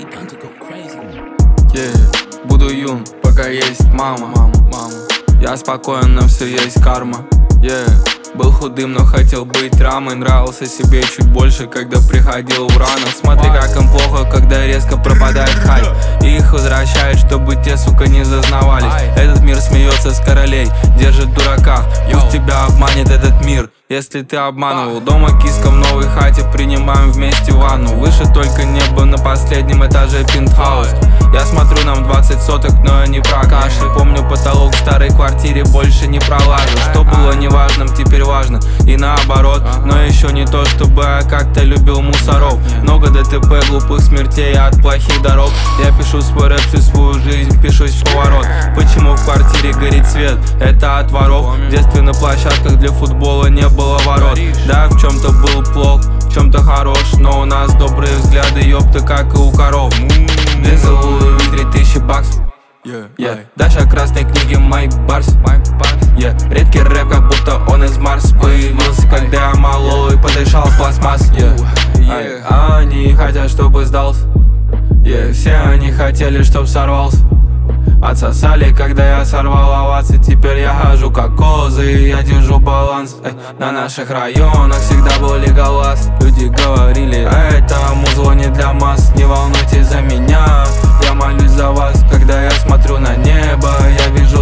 Буду юн, пока есть мама. Я спокоен, но все есть карма. Был худым, но хотел быть рамой. Нравился себе чуть больше, когда приходил в ранах. Смотри, как им плохо, когда резко пропадает хайп. И их возвращают, чтобы те, сука, не зазнавались. Этот мир смеется с королей, держит в дураках. Пусть тебя обманет этот мир, если ты обманывал. Дома киска в новой хате, принимаем вместе ванну. Выше только небо, на последнем этаже пентхаус. Я смотрю, нам 20 соток, но я не про каши. Помню, потолок в старой квартире больше не пролажу. Что было неважным, теперь важно, и наоборот. Но еще не то, чтобы я как-то любил мусоров. Много ДТП, глупых смертей от плохих дорог. Я пишу свой рэп, всю свою жизнь пишусь в поворот. Почему в квартире горит свет? Это от воров. В детстве на площадках для футбола не было ворот. Да, в чем-то был плох, в чем-то хорош, но у нас добрые взгляды, ёпта, как и у коров. Дезелую 3000 баксов. Даша красной книги Майк Барс. Редкий рэп, как будто он из Марса. Появился, когда я малой, подышал в пластмасс. Они хотят, чтобы сдался. Все они хотели, чтоб сорвался. Отсосали, когда я сорвал овации. Теперь я хожу как козы, я держу баланс. На наших районах всегда был леголаз. Люди говорили, это музло не для масс. Не волнуйтесь за меня, я молюсь за вас. Когда я смотрю на небо, я вижу